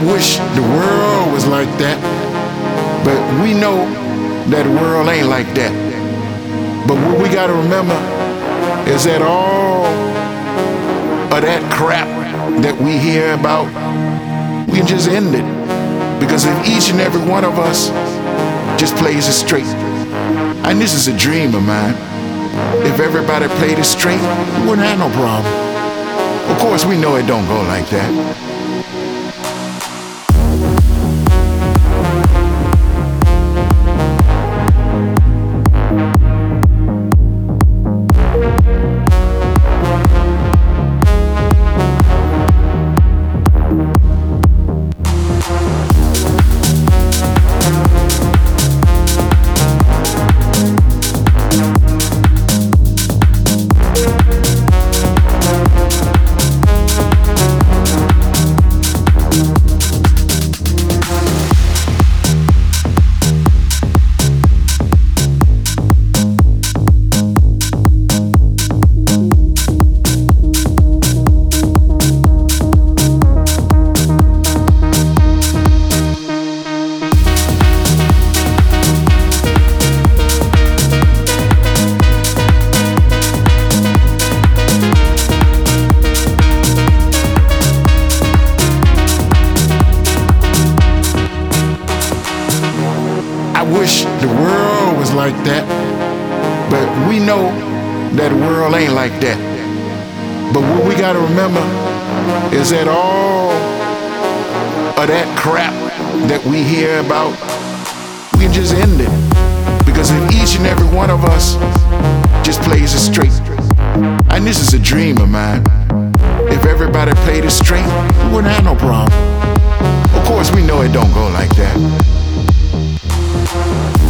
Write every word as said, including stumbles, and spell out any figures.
wish the world was like that, but we know that the world ain't like that. But what we gotta remember is that all of that crap that we hear about, we can just end it. Because if each and every one of us just plays it straight, and this is a dream of mine, if everybody played it straight, we wouldn't have no problem. Of course, we know it don't go like that. I wish the world was like that, but we know that the world ain't like that. But what we gotta remember is that all of that crap that we hear about, we can just end it. Because if each and every one of us just plays it straight, and this is a dream of mine, if everybody played it straight, we wouldn't have no problem. Of course, we know it don't go like that.